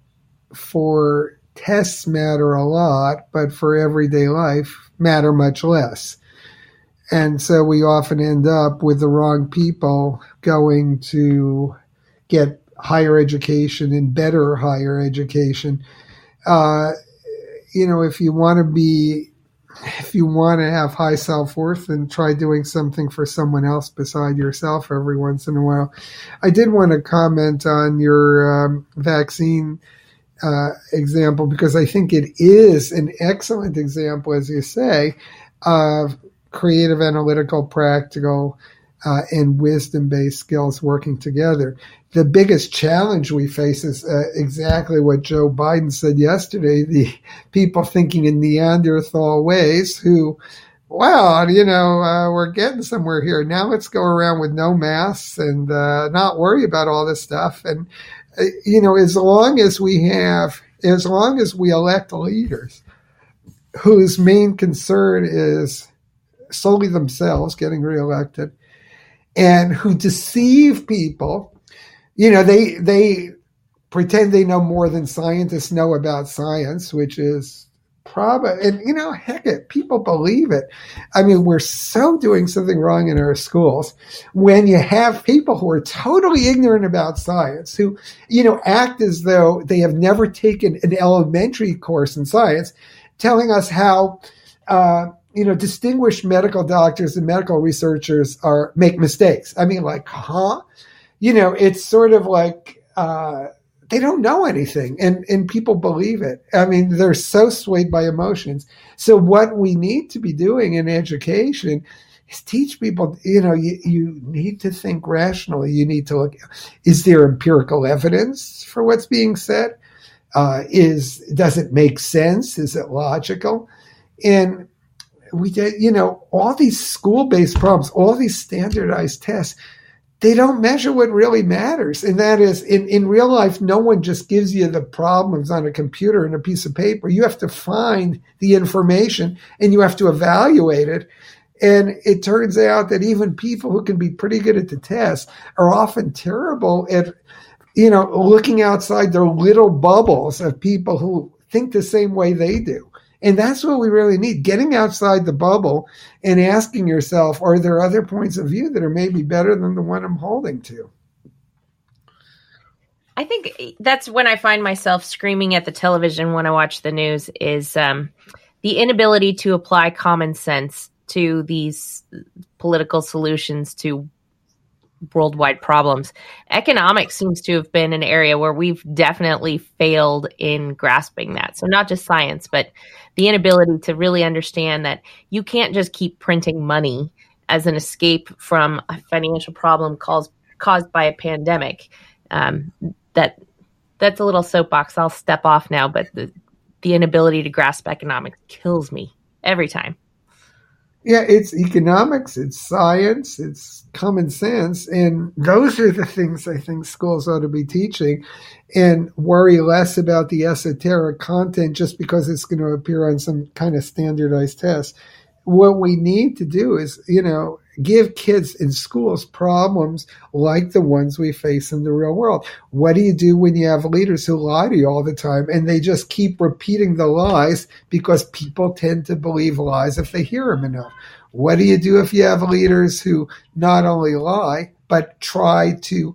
for tests matter a lot, but for everyday life matter much less. And so we often end up with the wrong people going to get higher education and better higher education. Uh, you know, if you want to be, if you want to have high self-worth, then try doing something for someone else beside yourself every once in a while. I did want to comment on your um, vaccine uh, example, because I think it is an excellent example, as you say, of creative, analytical, practical, uh, and wisdom-based skills working together. The biggest challenge we face is uh, exactly what Joe Biden said yesterday, the people thinking in Neanderthal ways who, well, you know, uh, we're getting somewhere here. Now let's go around with no masks and uh, not worry about all this stuff. And, uh, you know, as long as we have, as long as we elect leaders whose main concern is solely themselves getting reelected and who deceive people, you know, they they pretend they know more than scientists know about science, which is probably, and, you know, heck it, people believe it. I mean, we're so doing something wrong in our schools when you have people who are totally ignorant about science, who, you know, act as though they have never taken an elementary course in science, telling us how, uh, you know, distinguished medical doctors and medical researchers are make mistakes. I mean, like, huh? You know, it's sort of like uh, they don't know anything, and, and people believe it. I mean, they're so swayed by emotions. So what we need to be doing in education is teach people, you know, you, you need to think rationally. You need to look, is there empirical evidence for what's being said? Uh, is does it make sense? Is it logical? And we did, you know, all these school-based problems, all these standardized tests, they don't measure what really matters. And that is, in, in real life, no one just gives you the problems on a computer and a piece of paper. You have to find the information and you have to evaluate it. And it turns out that even people who can be pretty good at the test are often terrible at, you know, looking outside their little bubbles of people who think the same way they do. And that's what we really need, getting outside the bubble and asking yourself, are there other points of view that are maybe better than the one I'm holding to? I think that's when I find myself screaming at the television when I watch the news is um, the inability to apply common sense to these political solutions to worldwide problems. Economics seems to have been an area where we've definitely failed in grasping that. So not just science, but the inability to really understand that you can't just keep printing money as an escape from a financial problem caused caused by a pandemic. Um, that that's a little soapbox. I'll step off now, but the, the inability to grasp economics kills me every time. Yeah, it's economics, it's science, it's common sense. And those are the things I think schools ought to be teaching, and worry less about the esoteric content just because it's going to appear on some kind of standardized test. What we need to do is, you know, give kids in schools problems like the ones we face in the real world. What do you do when you have leaders who lie to you all the time and they just keep repeating the lies because people tend to believe lies if they hear them enough? What do you do if you have leaders who not only lie, but try to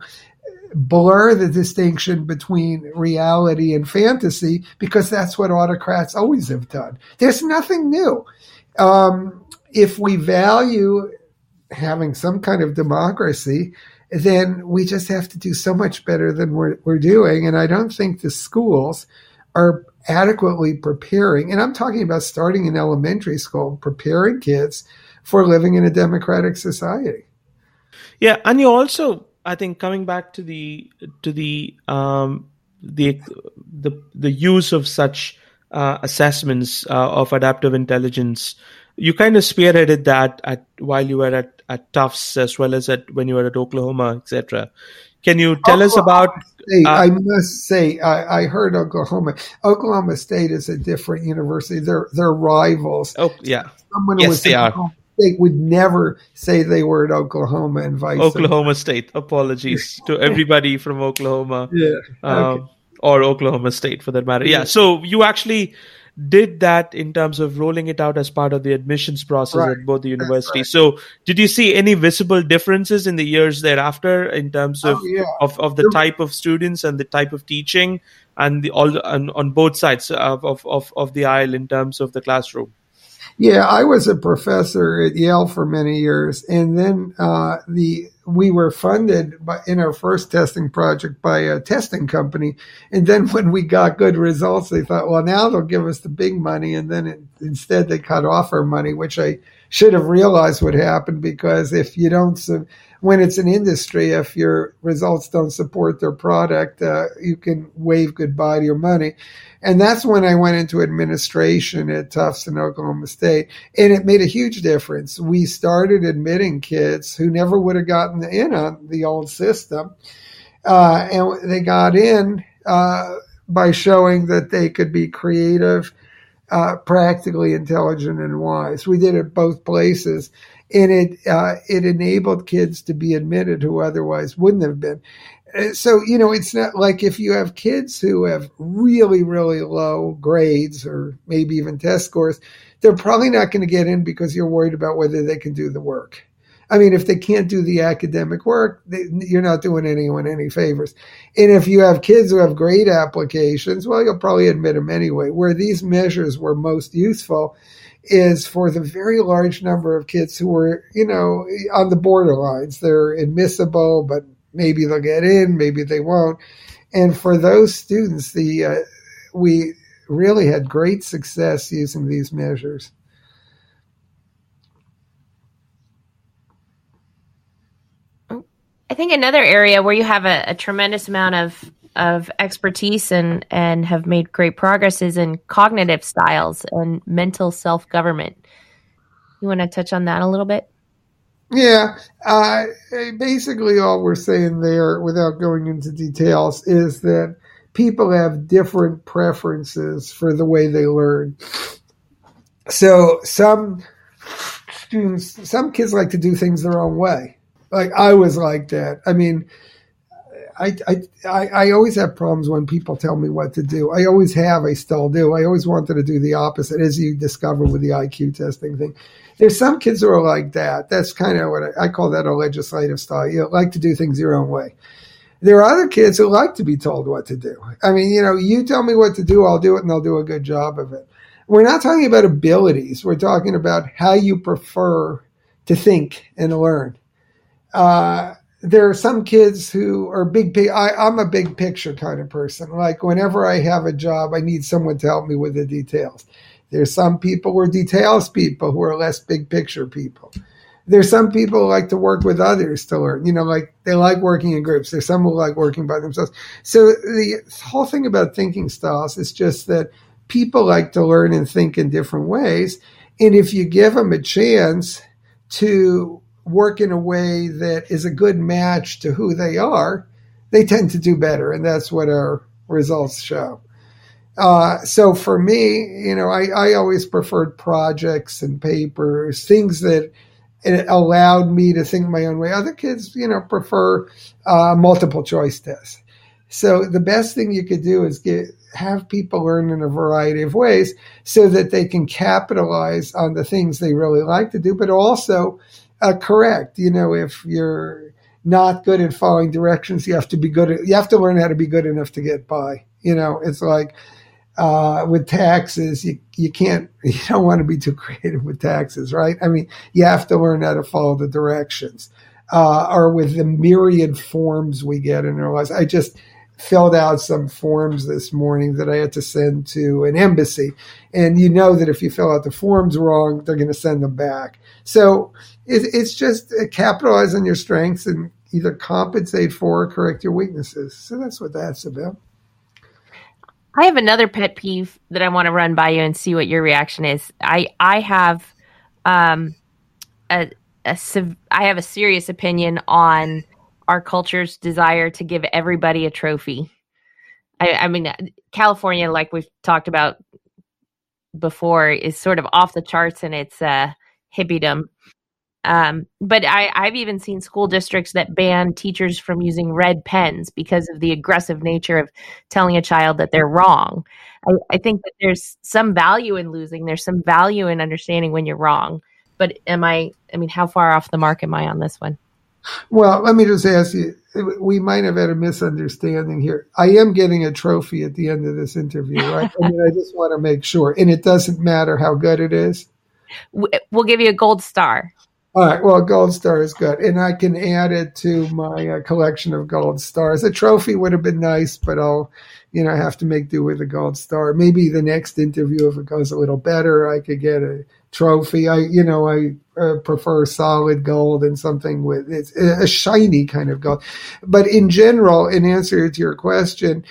blur the distinction between reality and fantasy, because that's what autocrats always have done? There's nothing new. Um, if we value having some kind of democracy, then we just have to do so much better than we're, we're doing. And I don't think the schools are adequately preparing, and I'm talking about starting in elementary school, preparing kids for living in a democratic society. Yeah, and you also, I think, coming back to the to the um, the the the use of such uh, assessments uh, of adaptive intelligence, you kind of spearheaded that at while you were at, at Tufts as well as at when you were at Oklahoma, et cetera. Can you tell Oklahoma us about? State, uh, I must say, I, I heard Oklahoma. Oklahoma State is a different university. They're they're rivals. Oh yeah, Someone yes who was they are. Oklahoma State would never say they were at Oklahoma and vice Oklahoma versa. State. Apologies to everybody from Oklahoma, Yeah. um, Okay. or Oklahoma State for that matter. Yeah. So you actually did that in terms of rolling it out as part of the admissions process Right. at both the universities. right. So did you see any visible differences in the years thereafter in terms of Oh, yeah. of, of the There- type of students and the type of teaching and the all on, on both sides of, of, of, of the aisle in terms of the classroom. Yeah, I was a professor at Yale for many years, and then uh, the we were funded by, in our first testing project by a testing company, and then when we got good results, they thought, well, now they'll give us the big money, and then it, instead they cut off our money, which I should have realized would happen, because if you don't, when it's an industry, if your results don't support their product, uh, you can wave goodbye to your money. And that's when I went into administration at Tufts in Oklahoma State, and it made a huge difference. We started admitting kids who never would have gotten in on the old system, uh, and they got in uh, by showing that they could be creative, uh, practically intelligent, and wise. We did it both places, and it uh, it enabled kids to be admitted who otherwise wouldn't have been. So, you know, it's not like if you have kids who have really, really low grades or maybe even test scores, they're probably not going to get in because you're worried about whether they can do the work. I mean, if they can't do the academic work, they, you're not doing anyone any favors. And if you have kids who have great applications, well, you'll probably admit them anyway. Where these measures were most useful is for the very large number of kids who were, you know, on the borderlines. They're admissible, but maybe they'll get in, maybe they won't. And for those students, the uh, we really had great success using these measures. I think another area where you have a, a tremendous amount of of expertise and, and have made great progress is in cognitive styles and mental self-government. You want to touch on that a little bit? Yeah, uh, basically all we're saying there, without going into details, is that people have different preferences for the way they learn. So some students, some kids like to do things their own way. Like I was like that. I mean, I, I, I always have problems when people tell me what to do. I always have, I still do. I always wanted to do the opposite, as you discover with the I Q testing thing. There's some kids who are like that. That's kind of what I, I call that a legislative style. You like to do things your own way. There are other kids who like to be told what to do. I mean, you know, you tell me what to do, I'll do it, and I'll do a good job of it. We're not talking about abilities. We're talking about how you prefer to think and learn. Uh, there are some kids who are big, I, I'm a big picture kind of person. Like whenever I have a job, I need someone to help me with the details. There's some people who are details people who are less big picture people. There's some people who like to work with others to learn, you know, like they like working in groups. There's some who like working by themselves. So the whole thing about thinking styles is just that people like to learn and think in different ways. And if you give them a chance to work in a way that is a good match to who they are, they tend to do better. And that's what our results show. Uh, so for me, you know, I, I always preferred projects and papers, things that it allowed me to think my own way. Other kids, you know, prefer uh, multiple choice tests. So the best thing you could do is get have people learn in a variety of ways so that they can capitalize on the things they really like to do, but also uh, correct. You know, if you're not good at following directions, you have to be good at, you have to learn how to be good enough to get by. You know, it's like uh, with taxes, you, you can't, you don't want to be too creative with taxes, right? I mean, you have to learn how to follow the directions. Uh, or with the myriad forms we get in our lives. I just filled out some forms this morning that I had to send to an embassy. And you know that if you fill out the forms wrong, they're going to send them back. So it, it's just capitalize on your strengths and either compensate for or correct your weaknesses. So that's what that's about. I have another pet peeve that I want to run by you and see what your reaction is. I, I have um, a, a I have a serious opinion on our culture's desire to give everybody a trophy. I, I mean, California, like we've talked about before, is sort of off the charts in its uh, hippiedom. Um, but I, I've even seen school districts that ban teachers from using red pens because of the aggressive nature of telling a child that they're wrong. I, I think that there's some value in losing. There's some value in understanding when you're wrong. But am I, I mean, how far off the mark am I on this one? Well, let me just ask you, we might have had a misunderstanding here. I am getting a trophy at the end of this interview, right? I mean, I just want to make sure. And it doesn't matter how good it is. We'll give you a gold star. All right. Well, gold star is good. And I can add it to my uh, collection of gold stars. A trophy would have been nice, but I'll, you know, have to make do with a gold star. Maybe the next interview, if it goes a little better, I could get a trophy. I, you know, I uh, prefer solid gold and something with it's a shiny kind of gold. But in general, in answer to your question,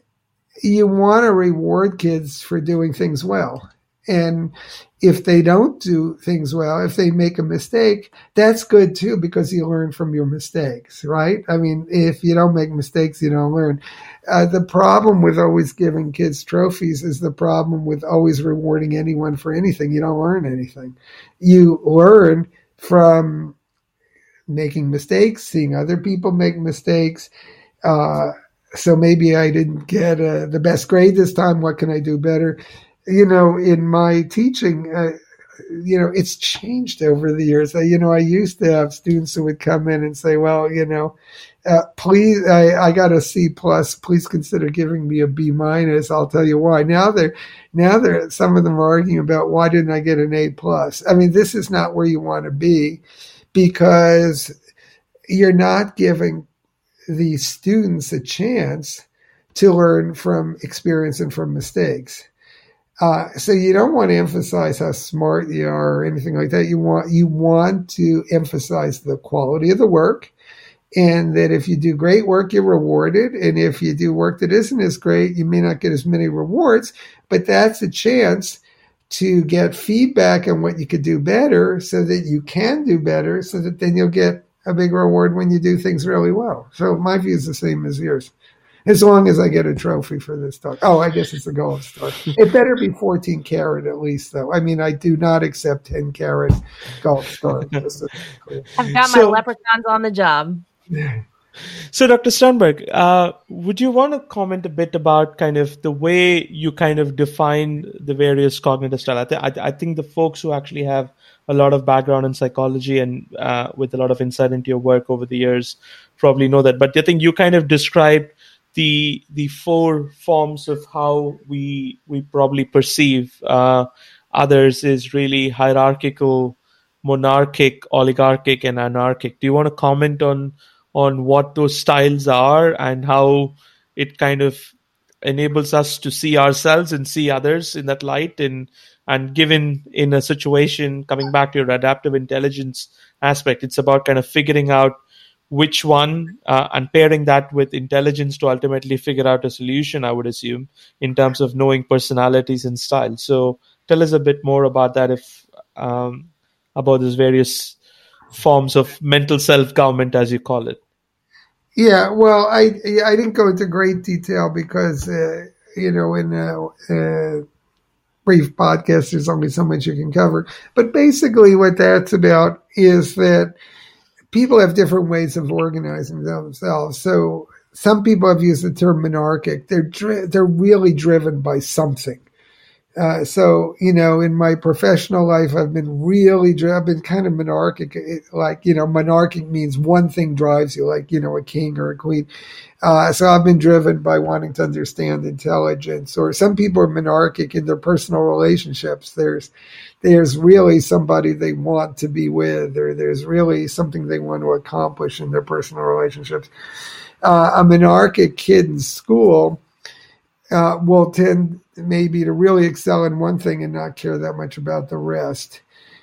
you want to reward kids for doing things well. And if they don't do things well, if they make a mistake, that's good too, because you learn from your mistakes, right? I mean, if you don't make mistakes, you don't learn. Uh, the problem with always giving kids trophies is the problem with always rewarding anyone for anything. You don't learn anything. You learn from making mistakes, seeing other people make mistakes. Uh, so maybe I didn't get uh, the best grade this time. What can I do better? You know, in my teaching, uh, you know, it's changed over the years. Uh, you know, I used to have students who would come in and say, well, you know, uh, please, I, I got a C plus. Please consider giving me a B minus. I'll tell you why. Now they're, now they're, some of them are arguing about why didn't I get an A plus? I mean, this is not where you want to be, because you're not giving the students a chance to learn from experience and from mistakes. Uh, so you don't want to emphasize how smart you are or anything like that. You want, you want to emphasize the quality of the work, and that if you do great work, you're rewarded. And if you do work that isn't as great, you may not get as many rewards, but that's a chance to get feedback on what you could do better so that you can do better, so that then you'll get a big reward when you do things really well. So my view is the same as yours. As long as I get a trophy for this talk. Oh, I guess it's a gold star. It better be fourteen karat at least, though. I mean, I do not accept ten karat gold star. I've got so, my leprechauns on the job. So, Doctor Sternberg, uh, would you want to comment a bit about kind of the way you kind of define the various cognitive styles? I, th- I, I think the folks who actually have a lot of background in psychology and uh, with a lot of insight into your work over the years probably know that. But I think you kind of described the the four forms of how we we probably perceive uh, others is really hierarchical, monarchic, oligarchic, and anarchic. Do you want to comment on on what those styles are and how it kind of enables us to see ourselves and see others in that light? And and given in a situation, coming back to your adaptive intelligence aspect, it's about kind of figuring out which one uh, and pairing that with intelligence to ultimately figure out a solution, I would assume, in terms of knowing personalities and style. So tell us a bit more about that, if um, about those various forms of mental self-government, as you call it. Yeah, well, I I didn't go into great detail because, uh, you know, in a, a brief podcast, there's only so much you can cover. But basically what that's about is that people have different ways of organizing themselves. So some people have used the term monarchic. They're dri- they're really driven by something. Uh, so, you know, in my professional life, I've been really, dri- I've been kind of monarchic. It, like, you know, monarchic means one thing drives you, like, you know, a king or a queen. Uh, so I've been driven by wanting to understand intelligence. Or some people are monarchic in their personal relationships. There's, there's really somebody they want to be with, or there's really something they want to accomplish in their personal relationships. Uh, a monarchic kid in school uh, will tend maybe to really excel in one thing and not care that much about the rest.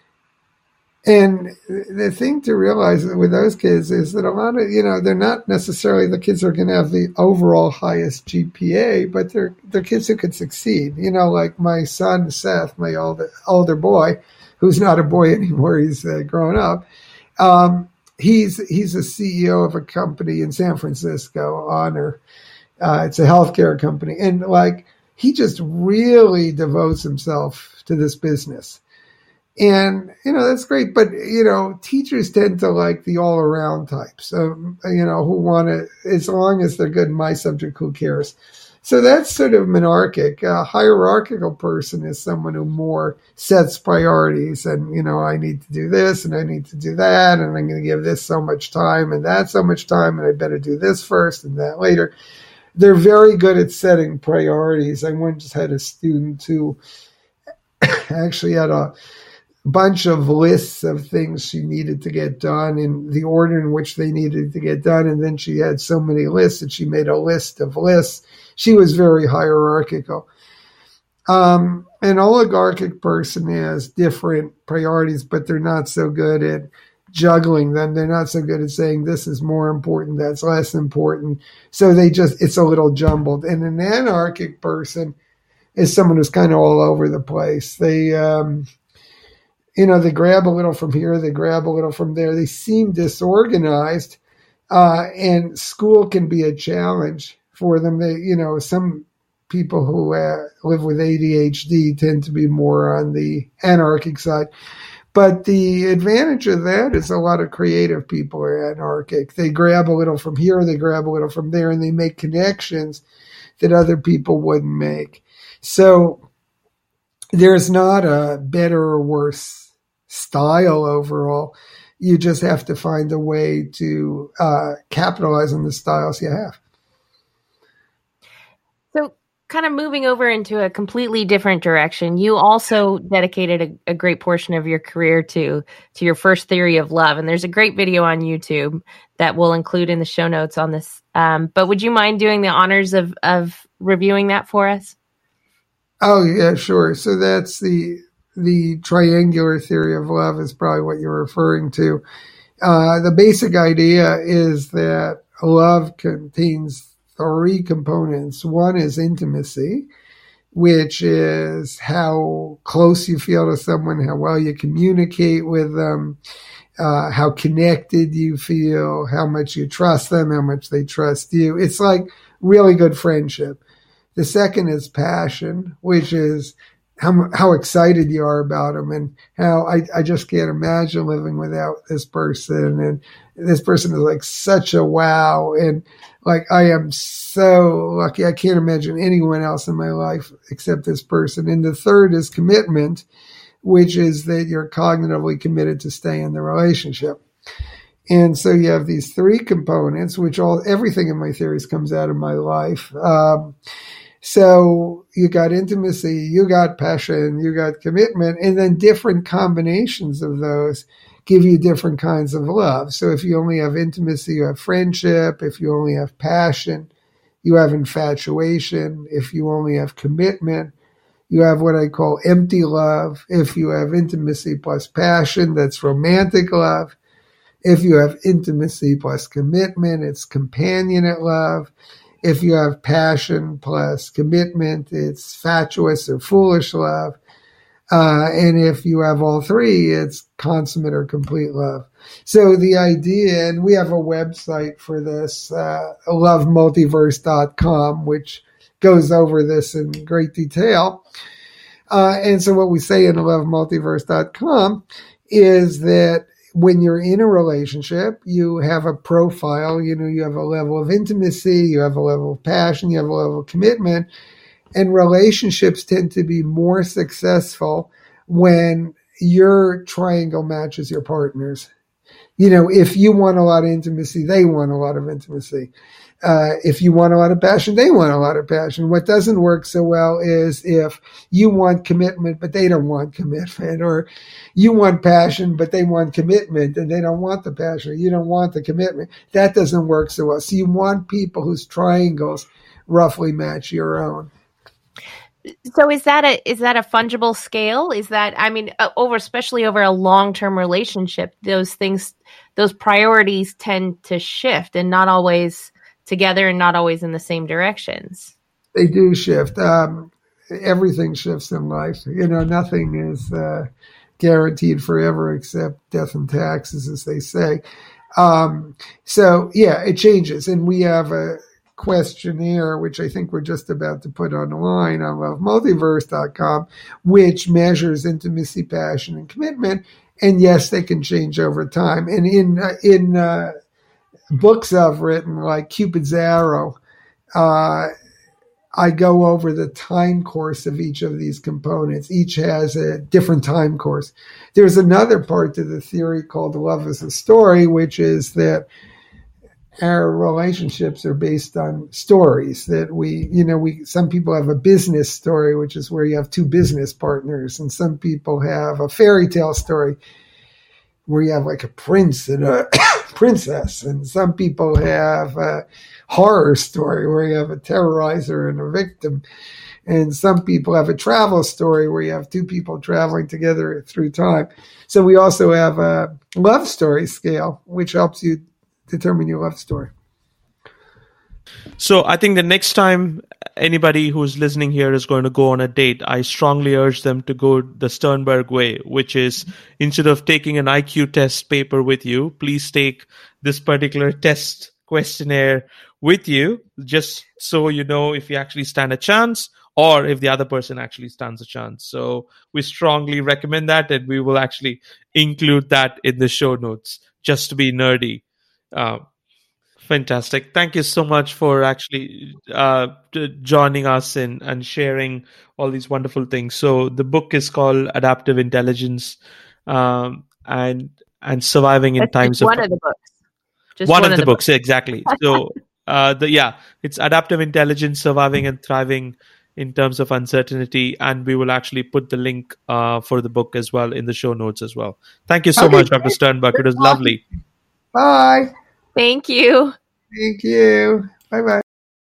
And the thing to realize with those kids is that a lot of, you know, they're not necessarily the kids who are going to have the overall highest G P A, but they're they're kids who could succeed. You know, like my son, Seth, my older, older boy, who's not a boy anymore, he's uh, grown up. Um, he's he's a C E O of a company in San Francisco, Honor. Uh, it's a healthcare company. And like, he just really devotes himself to this business. And, you know, that's great. But, you know, teachers tend to like the all around types, um, you know, who want to, as long as they're good in my subject, who cares? So that's sort of monarchic. A hierarchical person is someone who more sets priorities and, you know, I need to do this and I need to do that and I'm going to give this so much time and that so much time and I better do this first and that later. They're very good at setting priorities. I once had a student who actually had a bunch of lists of things she needed to get done in the order in which they needed to get done. And then she had so many lists that she made a list of lists. She was very hierarchical. Um, an oligarchic person has different priorities, but they're not so good at juggling them. They're not so good at saying this is more important, that's less important. So they just, it's a little jumbled. And an anarchic person is someone who's kind of all over the place. They, um, you know, they grab a little from here, they grab a little from there. They seem disorganized, uh, and school can be a challenge for them. They, you know, some people who uh, live with A D H D tend to be more on the anarchic side. But the advantage of that is a lot of creative people are anarchic. They grab a little from here, they grab a little from there, and they make connections that other people wouldn't make. So there's not a better or worse style overall. You just have to find a way to uh, capitalize on the styles you have. So kind of moving over into a completely different direction, you also dedicated a, a great portion of your career to to your first theory of love. And there's a great video on YouTube that we'll include in the show notes on this. Um, but would you mind doing the honors of, of reviewing that for us? Oh, yeah, sure. So that's the the triangular theory of love is probably what you're referring to. Uh, the basic idea is that love contains three components. One is intimacy, which is how close you feel to someone, how well you communicate with them, uh, how connected you feel, how much you trust them, how much they trust you. It's like really good friendship. The second is passion, which is how how excited you are about them and how I, I just can't imagine living without this person. And this person is like such a wow. And like, I am so lucky. I can't imagine anyone else in my life except this person. And the third is commitment, which is that you're cognitively committed to stay in the relationship. And so you have these three components, which all, everything in my theories comes out of my life. Um, So you got intimacy, you got passion, you got commitment, and then different combinations of those give you different kinds of love. So if you only have intimacy, you have friendship. If you only have passion, you have infatuation. If you only have commitment, you have what I call empty love. If you have intimacy plus passion, that's romantic love. If you have intimacy plus commitment, it's companionate love. If you have passion plus commitment, it's fatuous or foolish love. Uh, and if you have all three, it's consummate or complete love. So the idea, and we have a website for this, uh, love multiverse dot com, which goes over this in great detail. Uh, and so what we say in love multiverse dot com is that when you're in a relationship, you have a profile, you know, you have a level of intimacy, you have a level of passion, you have a level of commitment, and relationships tend to be more successful when your triangle matches your partner's. You know, if you want a lot of intimacy, they want a lot of intimacy. Uh, if you want a lot of passion, they want a lot of passion. What doesn't work so well is if you want commitment, but they don't want commitment, or you want passion, but they want commitment and they don't want the passion. You don't want the commitment. That doesn't work so well. So you want people whose triangles roughly match your own. So is that a is that a fungible scale? Is that, I mean, over especially over a long-term relationship, those things, those priorities tend to shift and not always together and not always in the same directions. They do shift. Um, everything shifts in life. You know, nothing is uh, guaranteed forever except death and taxes, as they say. Um, so yeah, it changes, and we have a questionnaire, which I think we're just about to put online on love multiverse dot com, which measures intimacy, passion, and commitment. And yes, they can change over time. And in uh, in uh, books I've written, like Cupid's Arrow, uh, I go over the time course of each of these components. Each has a different time course. There's another part to the theory called love as a story, which is that our relationships are based on stories that we, you know, we, some people have a business story, which is where you have two business partners, and some people have a fairy tale story where you have like a prince and a princess, and some people have a horror story where you have a terrorizer and a victim, and some people have a travel story where you have two people traveling together through time. So we also have a love story scale, which helps you determine your love story. So I think the next time anybody who's listening here is going to go on a date, I strongly urge them to go the Sternberg way, which is instead of taking an I Q test paper with you, please take this particular test questionnaire with you, just so you know if you actually stand a chance or if the other person actually stands a chance. So we strongly recommend that, and we will actually include that in the show notes just to be nerdy. Uh, fantastic. Thank you so much for actually uh, joining us in, and sharing all these wonderful things. So the book is called Adaptive Intelligence um, and and Surviving in That's Times just of... one of the books. Just one, one of of the, the books, books. exactly. So uh, the yeah, it's Adaptive Intelligence, Surviving and Thriving in Terms of Uncertainty, and we will actually put the link uh, for the book as well in the show notes as well. Thank you so Okay, much, Doctor Sternberg. It was lovely. Bye. Thank you. Thank you. Bye-bye.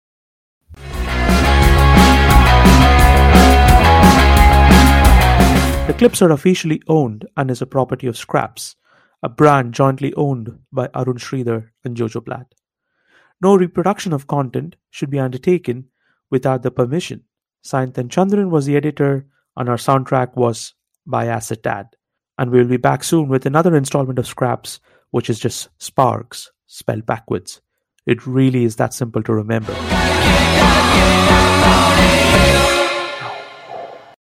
The clips are officially owned and is a property of Scraps, a brand jointly owned by Arun Sridhar and Jojo Platt. No reproduction of content should be undertaken without the permission. Sayanthan Chandran was the editor, and our soundtrack was by Acid Dad. And we'll be back soon with another installment of Scraps, which is just Sparks, spelled backwards. It really is that simple to remember.